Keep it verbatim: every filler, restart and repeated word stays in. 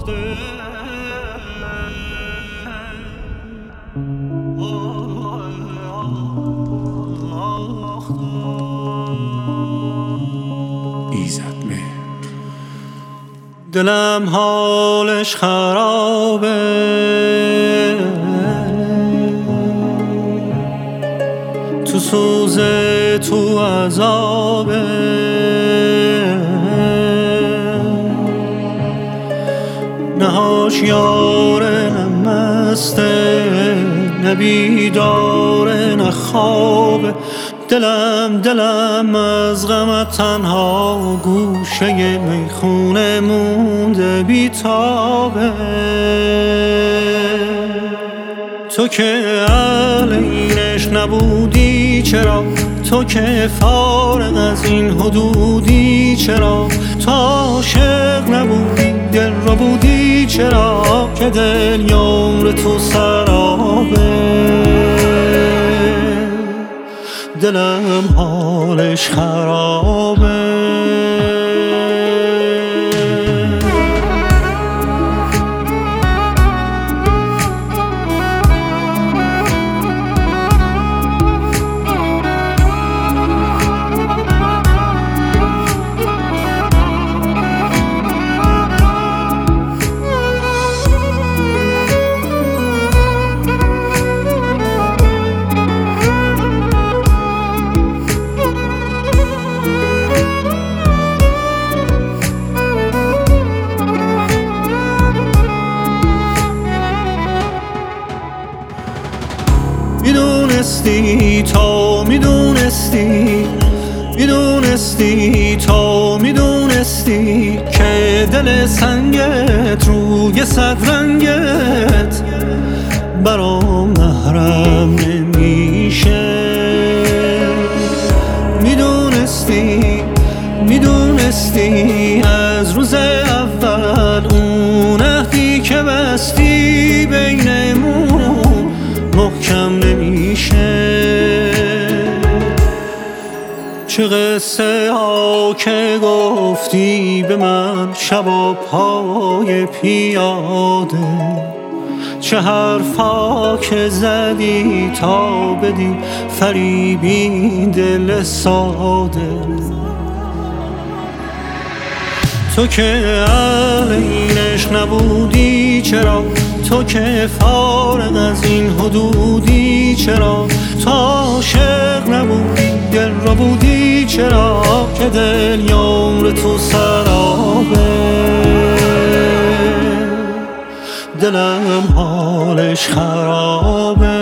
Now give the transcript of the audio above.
دلم حالش خرابه، تو سوزه تو عذابه، نه هوشیاره نه مسته، نه بیداره نه خوابه. دلم دلم از غمت تنها گوشه میخونه مونده بیتابه. تو که اهل اینش نبودی چرا، تو که فارغ از این حدودی چرا، تو عاشق نبودی دل را بودی چرا، که دل یمر تو سرابه. دلم حالش خرابه. میدونستی تو میدونستی میدونستی تو میدونستی که دل سنگت روی صد رنگت برام محرم نمیشه. میدونستی میدونستی از روز اول اون عهدی که بستی بینمون محکم نمیشه. چه قصه ها که گفتی به من شب پای پیاده، چه حرفا که زدی تا بدی فریبی دل ساده. تو که اهل اینش نبودی چرا، تو که فارغ از این حدودی چرا، تو عاشق نبودی دل را بودی چرا، که دل یمر تو سرابه. دلم حالش خرابه.